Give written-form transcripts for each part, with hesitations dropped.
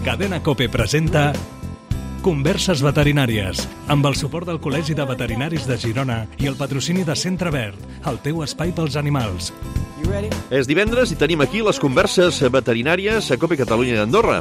Cadena COPE presenta Converses veterinàries, amb el suport del Col·legi de Veterinaris de Girona i el patrocini de Centre Verd, el teu espai pels animals. És divendres i tenim aquí les converses veterinàries a COPE Catalunya i Andorra.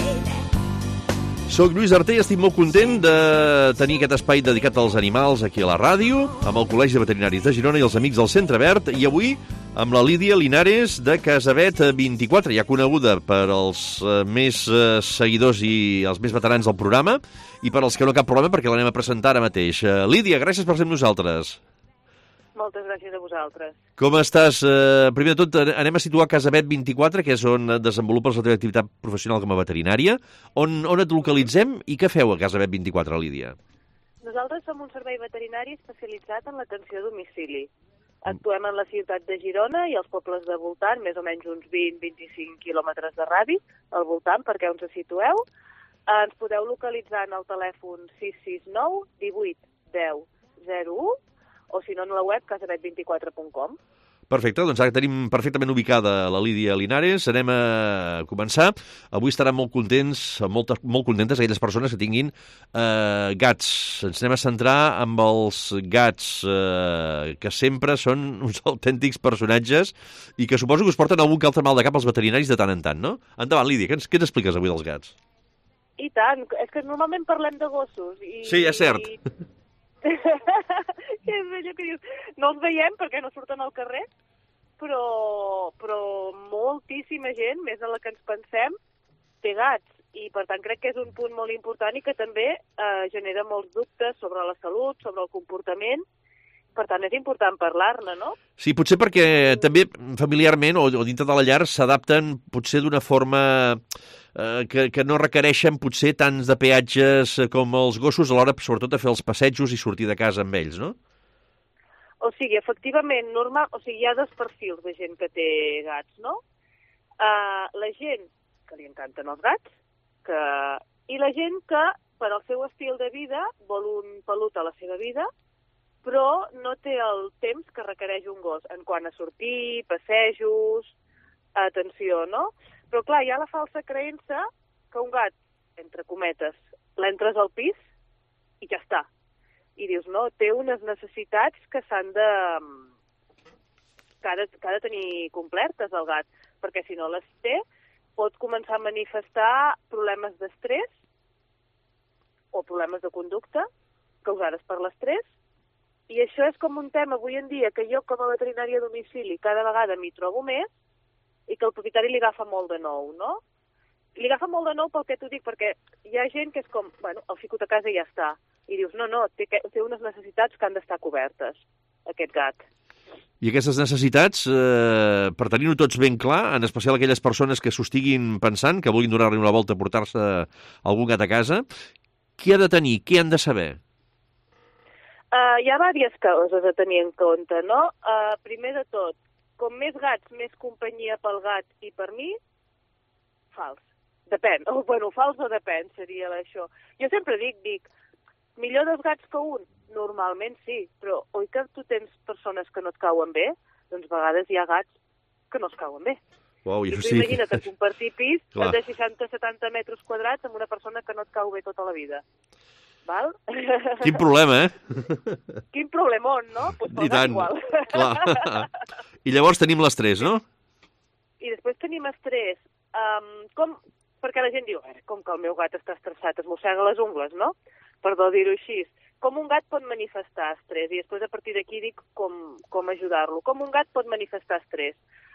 Soc Lluís Arté i estic molt content de tenir aquest espai dedicat als animals aquí a la ràdio, amb el Col·legi de Veterinaris de Girona i els amics del Centre Verd, i avui amb la Lídia Linares de Casavet 24, ja coneguda per als més seguidors i els més veterans del programa, i per als que no cap problema perquè l'anem a presentar ara mateix. Lídia, gràcies per ser amb nosaltres. Moltes gràcies a vosaltres. Com estàs? Primer de tot, anem a situar Casavet 24, que és on desenvolupes la teva activitat professional com a veterinària. On et localitzem i què feu a Casavet 24, Lídia? Nosaltres som un servei veterinari especialitzat en l'atenció a domicili. Actuem en la ciutat de Girona i els pobles de voltant, més o menys uns 20-25 quilòmetres de radi, al voltant, perquè on se situeu. Ens podeu localitzar en el telèfon 669 18 10 01 o si no en la web casavet24.com. Perfecte, doncs ara tenim perfectament ubicada la Lídia Linares. Anem a començar. Avui estaran molt contents, molt contentes aquelles persones que tinguin gats. Ens anem a centrar amb els gats, que sempre són uns autèntics personatges i que suposo que us porten algun que altre mal de cap als veterinaris de tant en tant, no? Endavant, Lídia, què ens expliques avui dels gats? I tant, és que normalment parlem de gossos. Sí, és cert. És allò que dius, no els veiem perquè no surten al carrer, però moltíssima gent, més de la que ens pensem, té gats. I per tant crec que és un punt molt important i que també genera molts dubtes sobre la salut, sobre el comportament. Per tant, és important parlar-ne, no? Sí, potser perquè també familiarment o dintre de la llar s'adapten potser d'una forma que no requereixen potser tants de peatges com els gossos a l'hora, sobretot, de fer els passejos i sortir de casa amb ells, no? O sigui, efectivament, hi ha dos perfils de gent que té gats, no? La gent que li encanten els gats i la gent que, per al seu estil de vida, vol un pelut a la seva vida, però no té el temps que requereix un gos en quant a sortir, passejos, atenció, no? Però, clar, hi ha la falsa creença que un gat, entre cometes, l'entres al pis i ja està. I dius, no, té unes necessitats que s'han de... que ha de tenir complertes el gat, perquè si no les té pot començar a manifestar problemes d'estrès o problemes de conducta causades per l'estrès. I això és com un tema avui en dia que jo com a veterinària a domicili cada vegada m'hi trobo més i que el propietari li agafa molt de nou, no? Li agafa molt de nou pel que t'ho dic, perquè hi ha gent que és com, bueno, el fico a casa i ja està. I dius, no, té unes necessitats que han d'estar cobertes, aquest gat. I aquestes necessitats, per tenir-ho tots ben clar, en especial aquelles persones que s'ho estiguin pensant, que vulguin donar-li una volta a portar-se algun gat a casa, què ha de tenir, què han de saber? Hi ha diverses coses a tenir en compte, no? Primer de tot, com més gats, més companyia pel gat i per mi, fals. Depèn. Fals o depèn, seria això. Jo sempre dic, millor dos gats que un? Normalment sí, però oi que tu tens persones que no et cauen bé? Doncs a vegades hi ha gats que no es cauen bé. Wow, I tu imagina't compartir pis de 60-70 metres quadrats amb una persona que no et cau bé tota la vida. Val? Quin problema, eh? Quin problemón, no? Pues I tant, igual. Clar. I llavors tenim l'estrès, no? I després tenim estrès. Perquè la gent diu, com que el meu gat està estressat, es mossega les ungles, no? Perdó dir-ho així. Com un gat pot manifestar estrès? I després a partir d'aquí dic com ajudar-lo. Com un gat pot manifestar estrès?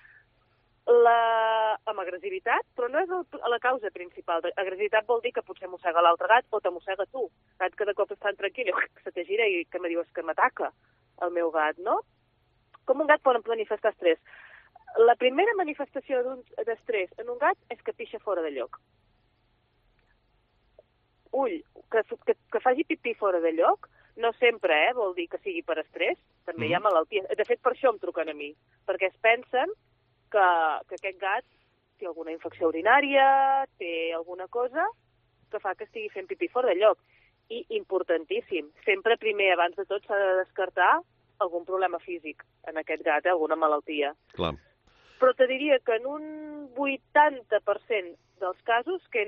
Amb agressivitat, però no és la causa principal. Agressivitat vol dir que potser mossega l'altre gat o te mossega tu. Gat que de cop està tranquil, se te gira i que me dius que m'ataca el meu gat, no? Com un gat pot manifestar estrès? La primera manifestació d'estrès en un gat és que pixa fora de lloc. Que faci pipí fora de lloc, no sempre vol dir que sigui per estrès, també hi ha malalties. De fet, per això em truquen a mi, perquè es pensen que aquest gat té alguna infecció urinària, té alguna cosa que fa que estigui fent pipí fora de lloc. I importantíssim, sempre primer, abans de tot, s'ha de descartar algun problema físic en aquest gat, alguna malaltia. Clar. Però te diria que en un 80% dels casos que he anat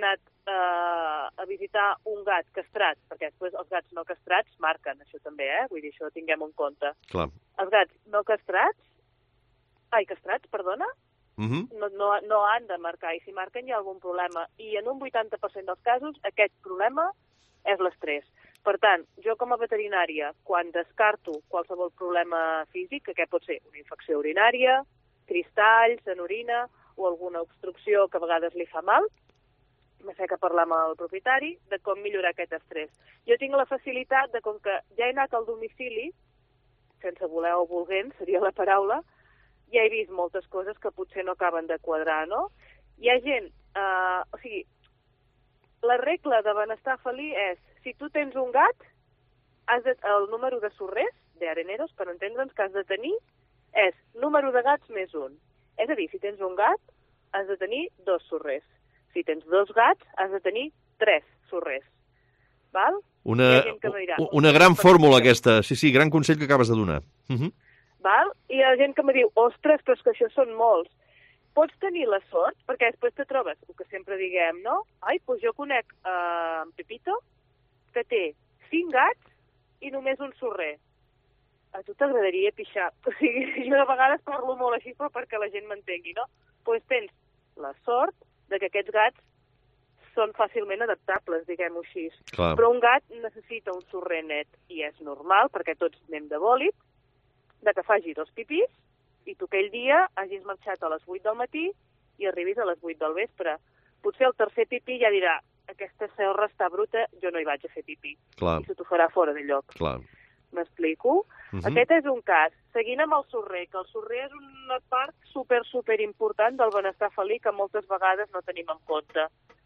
a visitar un gat castrat, perquè després els gats no castrats marquen, això també, vull dir, això tinguem en compte. Clar. Els gats no castrats, castrats, perdona, no han de marcar, i si marquen hi ha algun problema. I en un 80% dels casos aquest problema és l'estrès. Per tant, jo com a veterinària, quan descarto qualsevol problema físic, que aquest pot ser una infecció urinària, cristalls en orina o alguna obstrucció que a vegades li fa mal, m'he que parlar amb el propietari de com millorar aquest estrès. Jo tinc la facilitat de, com que ja he anat al domicili, sense voler o volent, seria la paraula, ja he vist moltes coses que potser no acaben de quadrar, no? Hi ha gent... o sigui, la regla de benestar felí és, si tu tens un gat, el número de sorrers, d'areneros, per entendre'ns, que has de tenir, és número de gats més 1. És a dir, si tens un gat, has de tenir 2 sorrers. Si tens 2 gats, has de tenir 3 sorrers. Val? Una gran fórmula, aquesta. Sí, gran consell que acabes de donar. Val? I hi ha gent que me diu, ostres, però és que això són molts. Pots tenir la sort, perquè després te trobes, el que sempre diguem, no? Doncs jo conec en Pepito, que té 5 gats i només un sorrer. A tu t'agradaria pixar. O sigui, jo de vegades parlo molt així, però perquè la gent m'entengui, no? Doncs tens la sort de que aquests gats són fàcilment adaptables, diguem-ho així. Clar. Però un gat necessita un sorrer net, i és normal, perquè tots anem de bòlit, de que faci 2 pipís, i tu aquell dia hagis marxat a les 8 del matí i arribis a les 8 del vespre. Potser el tercer pipí ja dirà, aquesta sorra està bruta, jo no hi vaig a fer pipí. Clar. I se t'ho farà fora de lloc. Clar. M'explico? Aquest és un cas. Seguint amb el sorrer, que el sorrer és una part super important del benestar felí que moltes vegades no tenim en compte.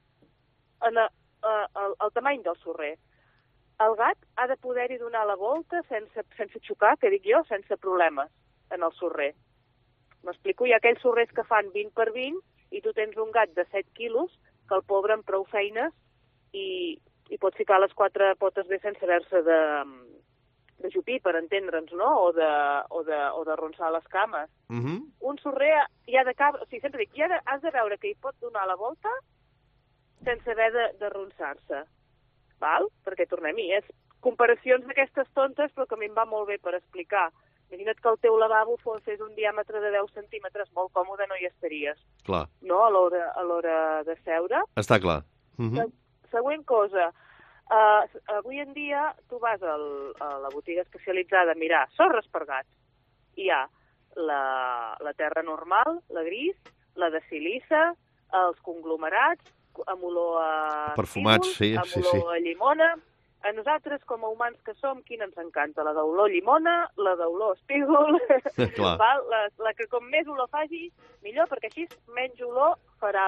El tamany del sorrer. El gat ha de poder-hi donar la volta sense xocar, que dic jo, sense problemes en el sorrer. M'explico? Hi ha aquells sorrers que fan 20 per 20 i tu tens un gat de 7 quilos que el pobre amb prou feines i pot ficar les 4 potes bé sense haver-se de jupir, per entendre'ns, no? O de ronsar les cames. Un sorrer hi ha de cabre... O sigui, sempre dic, has de veure que hi pot donar la volta sense haver de ronsar-se. Val? Perquè tornem-hi. És comparacions d'aquestes tontes, però que a mi em va molt bé per explicar. Imagina't que el teu lavabo fes un diàmetre de 10 centímetres, molt còmode no hi estaries. Clar. No? A l'hora de seure. Està clar. Següent cosa. Avui en dia tu vas a la botiga especialitzada a mirar sorres per gats. Hi ha la terra normal, la gris, la de silissa, els conglomerats, amb olor a perfumats, sí, amb olor a llimona. A nosaltres, com a humans que som, quina ens encanta? La d'olor llimona, la d'olor espígol, la que com més olor faci, millor, perquè així menys olor farà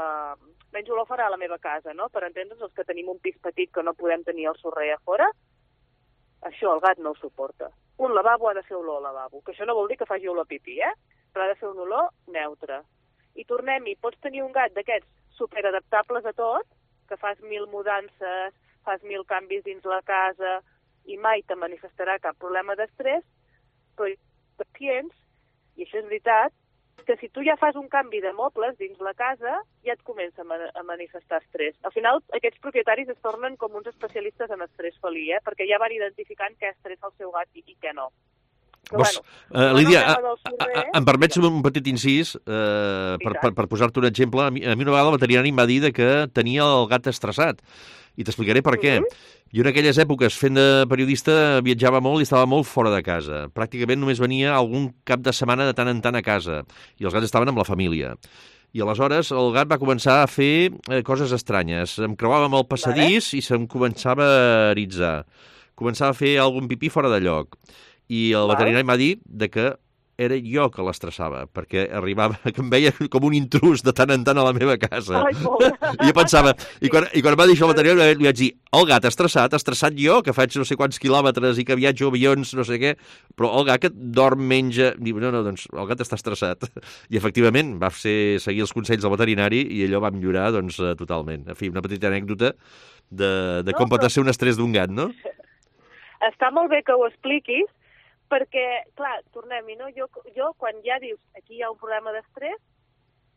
la meva casa, no? Per entendre'ns, els que tenim un pis petit que no podem tenir el sorrer a fora, això el gat no ho suporta. Un lavabo ha de fer olor al lavabo, que això no vol dir que faci olor pipí, però ha de fer un olor neutre. I tornem-hi, pots tenir un gat d'aquests superadaptables a tot, que fas 1000 mudances, fas 1000 canvis dins la casa i mai te manifestarà cap problema d'estrès, però hi ha pacients, i això és veritat, que si tu ja fas un canvi de mobles dins la casa, ja et comença a manifestar estrès. Al final, aquests propietaris es tornen com uns especialistes en estrès felí, perquè ja van identificant què estressa el seu gat i què no. Lídia, em permets un petit incís per posar-te un exemple. A mi una vegada el veterinari em va dir que tenia el gat estressat i t'explicaré per què. Jo en aquelles èpoques, fent de periodista, viatjava molt i estava molt fora de casa. Pràcticament només venia algun cap de setmana de tant en tant a casa i els gats estaven amb la família. I aleshores el gat va començar a fer coses estranyes. Em creuava amb el passadís i se'm començava a eritzar. Començava a fer algun pipí fora de lloc. I el veterinari m'ha dit que era jo que l'estressava, perquè arribava, que em veia com un intrus de tant en tant a la meva casa. I jo pensava, i quan va dir això el veterinari li vaig dir, el gat estressat jo, que faig no sé quants quilòmetres i que viatjo avions, no sé què, però el gat que dorm, menja... Diu, no, doncs el gat està estressat. I efectivament va seguir els consells del veterinari i allò va millorar totalment. En fi, una petita anècdota de com pot ser un estrès d'un gat, no? Està molt bé que ho expliquis, perquè, clar, tornem-hi, no? Jo, quan ja dius aquí hi ha un problema d'estrès,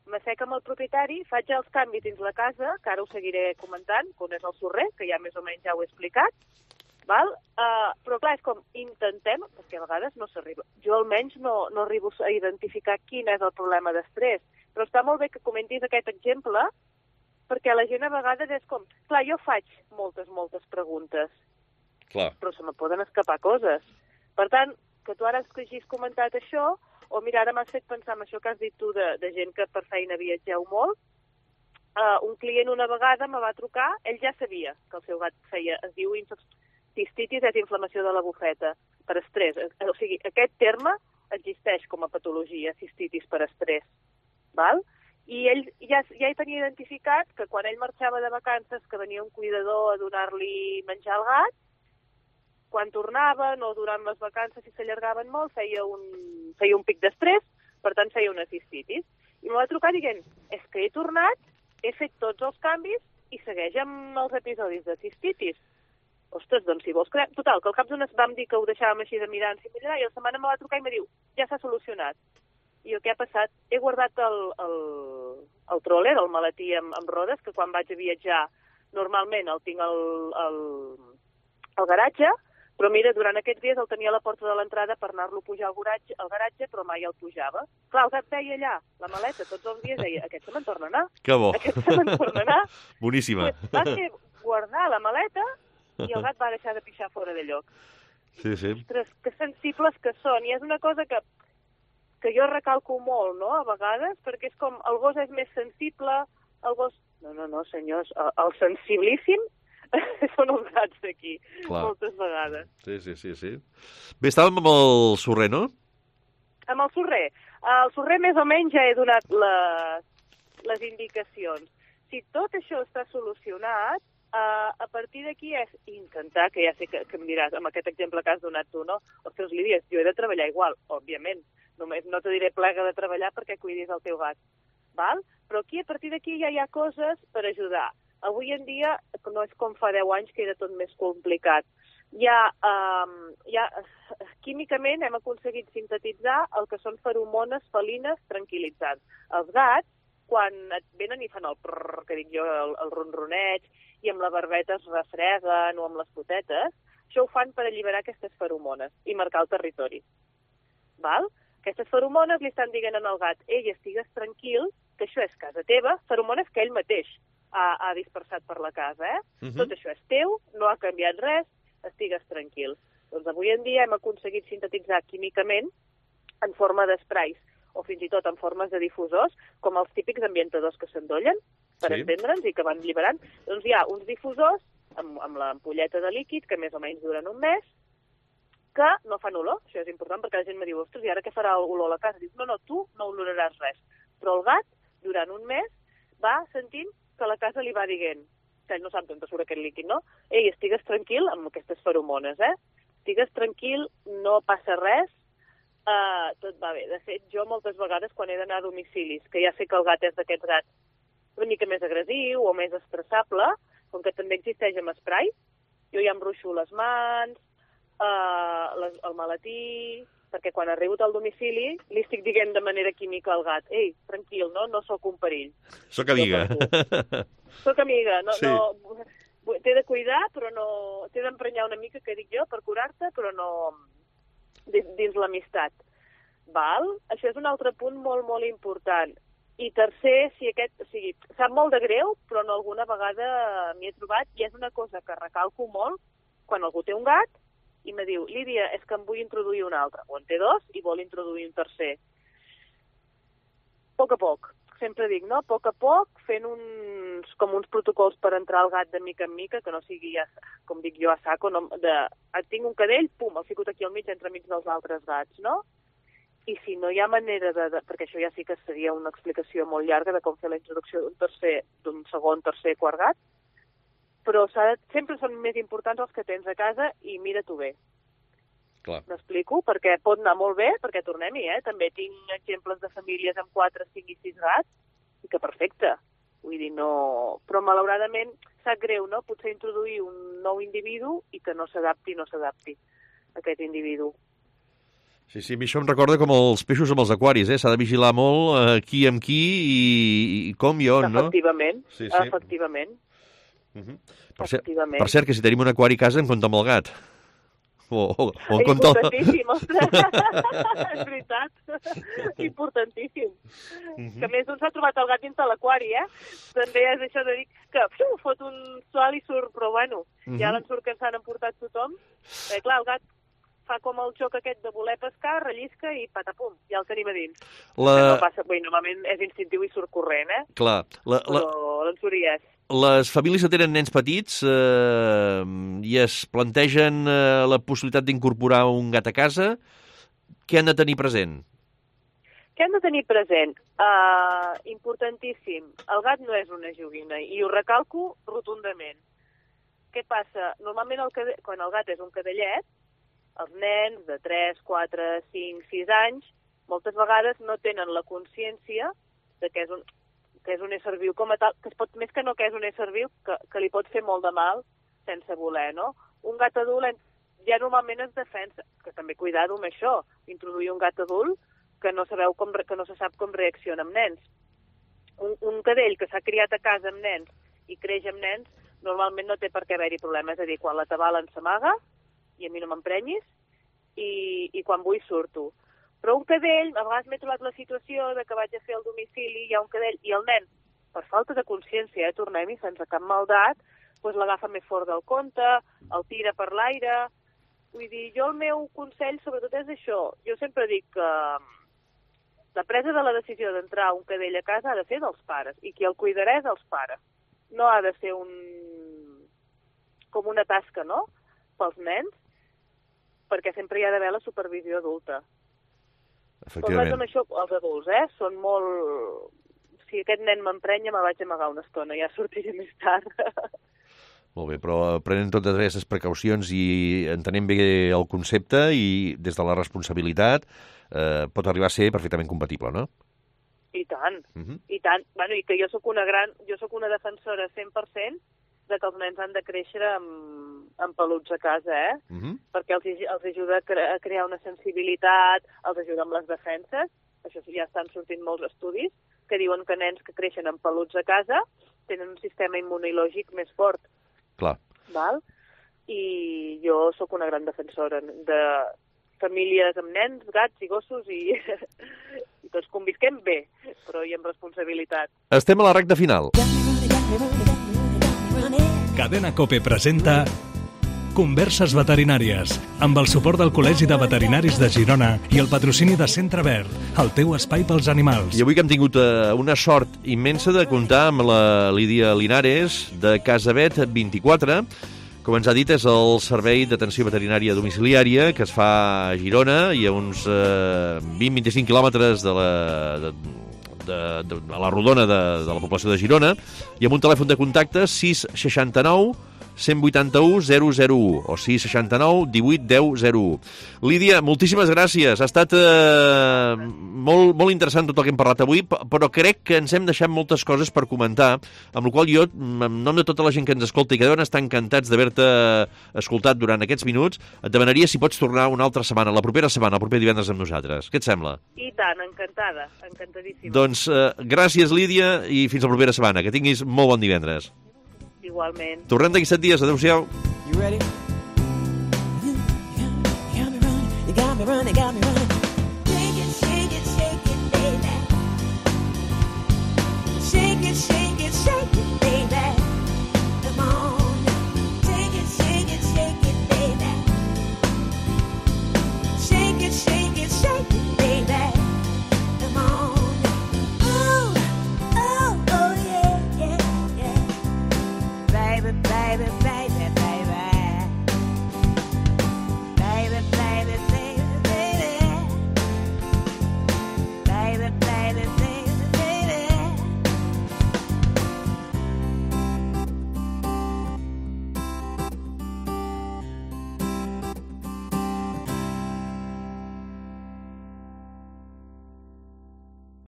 m'assec amb el propietari, faig els canvis dins la casa, que ara ho seguiré comentant, on és el sorrer, que ja més o menys ja ho he explicat, val? Però clar, és com intentem, perquè a vegades no s'arriba. Jo almenys no arribo a identificar quin és el problema d'estrès, però està molt bé que comentis aquest exemple, perquè la gent a vegades és com... Clar, jo faig moltes preguntes, Clar. però se me poden escapar coses. Per tant, que tu ara que hagis comentat això, o mira, ara m'has fet pensar en això que has dit tu de gent que per feina viatgeu molt. Un client una vegada me va trucar, ell ja sabia que el seu gat es diu cistitis, és inflamació de la bufeta per estrès. O sigui, aquest terme existeix com a patologia, cistitis per estrès. Val? I ell ja hi tenia identificat que quan ell marxava de vacances, que venia un cuidador a donar-li menjar al gat, quan tornaven o durant les vacances, si s'allargaven molt, feia un pic d'estrès, per tant feia una cistitis. I me va trucar dient, és que he tornat, he fet tots els canvis i segueix amb els episodis de cistitis. Ostres, doncs si vols... Total, que al cap d'unes vam dir que ho deixàvem així de mirar en similar i la setmana me va trucar i me diu, ja s'ha solucionat. I jo, què ha passat? He guardat el troller, el maletí amb rodes, que quan vaig a viatjar normalment el tinc al garatge, però mira, durant aquests dies el tenia a la porta de l'entrada per anar-lo a pujar al garatge, però mai el pujava. Clar, el gat veia allà, la maleta, tots els dies deia, aquest se me'n torna a anar. Que bo. Aquest se me'n torna a anar. Boníssima. Va ser guardar la maleta i el gat va deixar de pixar fora de lloc. Sí. Ostres, que sensibles que són. I és una cosa que jo recalco molt, no?, a vegades, perquè és com, el gos és més sensible, el gos... No, senyors, el sensiblíssim són els gats d'aquí, moltes vegades. Sí. Bé, estàvem amb el sorrer, no? Amb el sorrer. El sorrer més o menys ja he donat les indicacions. Si tot això està solucionat, a partir d'aquí és intentar, que ja sé que em diràs, amb aquest exemple que has donat tu, no? Ostres, Lídia, jo he de treballar igual, òbviament. Només no te diré plega de treballar perquè cuidis el teu gat, val? Però aquí, a partir d'aquí, ja hi ha coses per ajudar. Avui en dia no és com fa 10 anys que era tot més complicat. Químicament hem aconseguit sintetitzar el que són feromones felines tranquil·litzants. Els gats, quan et venen i fan el prrr, que dic jo, el ronroneig, i amb la barbeta es refreguen o amb les potetes, això ho fan per alliberar aquestes feromones i marcar el territori. Val? Aquestes feromones li estan dient al gat, ei, estigues tranquil, que això és casa teva, feromones que ell mateix ha dispersat per la casa, Tot això és teu, no ha canviat res, estigues tranquil. Doncs avui en dia hem aconseguit sintetitzar químicament en forma d'esprais o fins i tot en formes de difusors, com els típics ambientadors que s'endollen, per entendre'ns, i que van alliberant. Doncs hi ha uns difusors amb l'ampolleta de líquid, que més o menys duren un mes, que no fan olor. Això és important perquè la gent me diu, ostres, i ara què farà olor a la casa? Dius, no, tu no oloraràs res. Però el gat, durant un mes, va sentint que la casa li va dient, que ell no sap d'on surt aquest líquid, no? Ei, estigues tranquil amb aquestes feromones, Estigues tranquil, no passa res, tot va bé. De fet, jo moltes vegades quan he d'anar a domicilis, que ja sé que el gat és d'aquests gats una mica més agressiu o més estressable, com que també existeix amb esprai, jo ja em ruixo les mans, el maletí, perquè quan arribo al domicili li estic dient de manera química al gat, ei, tranquil, no sóc un perill. Soc amiga. Soc amiga, Sí. T'he de cuidar, però no... T'he d'emprenyar una mica, que dic jo, per curar-te, però no dins l'amistat. Val? Això és un altre punt molt, molt important. I tercer, sap molt de greu, però no alguna vegada m'hi he trobat, i és una cosa que recalco molt, quan algú té un gat, i me diu, Lídia, és que em vull introduir un altre. O en té dos i vol introduir un tercer. A poc. Sempre dic, no? A poc, fent uns protocols per entrar al gat de mica en mica, que no sigui, com dic jo, a saco, tinc un cadell, pum, el fico aquí al mig, entremig dels altres gats, no? I si no hi ha manera perquè això ja sí que seria una explicació molt llarga de com fer la introducció d'un segon, tercer, quart gat, però sempre són més importants els que tens a casa i mira-t'ho bé. Clar. M'explico? Perquè pot anar molt bé, perquè tornem-hi, També tinc exemples de famílies amb 4, 5 i 6 gats, i que perfecte. Vull dir, no... Però malauradament sap greu, no? Potser introduir un nou individu i que no s'adapti a aquest individu. Sí, a mi això em recorda com els peixos amb els aquaris, S'ha de vigilar molt qui amb qui i com i on, no? Efectivament, Sí. efectivament. Per cert, que si tenim un aquari a casa, en compta amb el gat. O en compta... Importantíssim, ostres. És veritat. Importantíssim. Que a més d'un s'ha trobat el gat dins de l'aquari, També és això de dir que fot un sol i surt, però bueno, ja l'ensurt que s'han emportat tothom. Clar, el gat fa com el joc aquest de voler pescar, rellisca i patapum, ja el tenim a dins. No passa, normalment és instintiu i surt corrent, Clar. Però l'ensurt hi és. Les famílies que tenen nens petits i es plantegen la possibilitat d'incorporar un gat a casa, què han de tenir present? Què han de tenir present? Importantíssim. El gat no és una joguina i ho recalco rotundament. Què passa? Normalment quan el gat és un cadellet, els nens de 3, 4, 5, 6 anys moltes vegades no tenen la consciència de que és un ésser viu com a tal, que més que no que és un ésser viu, que li pot fer molt de mal sense voler, no? Un gat adult ja normalment es defensa, que també cuidado amb això, introduir un gat adult que no se sap com reacciona amb nens. Un cadell que s'ha criat a casa amb nens i creix amb nens, normalment no té per què haver-hi problemes, és a dir, quan la tabalen s'amaga, i a mi no m'emprenyis, i quan vull surto. Però un cadell, a vegades m'he trobat la situació de que vaig a fer el domicili, hi ha un cadell, i el nen, per falta de consciència, tornem-hi, sense cap maldat, doncs l'agafa més fort del compte, el tira per l'aire. Vull dir, jo el meu consell sobretot és això. Jo sempre dic que la presa de la decisió d'entrar un cadell a casa ha de ser dels pares, i qui el cuidarà és els pares. No ha de ser com una tasca, no?, pels nens, perquè sempre hi ha d'haver la supervisió adulta. Efectivament. Amb això, els adults, són molt... Si aquest nen m'emprenya, me vaig amagar una estona, ja sortiré més tard. Molt bé, però prenent totes aquestes precaucions i entenent bé el concepte i des de la responsabilitat pot arribar a ser perfectament compatible, no? I tant, i tant. Bueno, i que jo sóc una defensora 100% de que els nens han de créixer amb peluts a casa, perquè els ajuda a crear una sensibilitat, els ajuda amb les defenses. Això ja estan sortint molts estudis que diuen que nens que creixen amb peluts a casa tenen un sistema immunològic més fort. Clar. Val? I jo sóc una gran defensora de famílies amb nens, gats i gossos i tots convisquem bé, però i amb responsabilitat. Estem a la recta final. Cadena COPE presenta Converses veterinàries, amb el suport del Col·legi de Veterinaris de Girona i el patrocini de Centre Verd, el teu espai pels animals. I avui que hem tingut una sort immensa de comptar amb la Lídia Linares de Casavet 24, com ens ha dit, és el servei d'atenció veterinària domiciliària que es fa a Girona i a uns 20-25 quilòmetres a la rodona de la població de Girona, i amb un telèfon de contacte 669 181 001 o 669 18 10 01. Lídia, moltíssimes gràcies. Ha estat molt interessant tot el que hem parlat avui, però crec que ens hem deixat moltes coses per comentar, amb la qual jo, en nom de tota la gent que ens escolta i que deuen estar encantats d'haver-te escoltat durant aquests minuts, et demanaria si pots tornar una altra setmana, la propera setmana, el proper divendres amb nosaltres. Què et sembla? I tant, encantada, encantadíssima. Doncs gràcies, Lídia, i fins la propera setmana. Que tinguis molt bon divendres. Igualment. Tornem d'aquí 7 dies. Adéu-siau. You ready?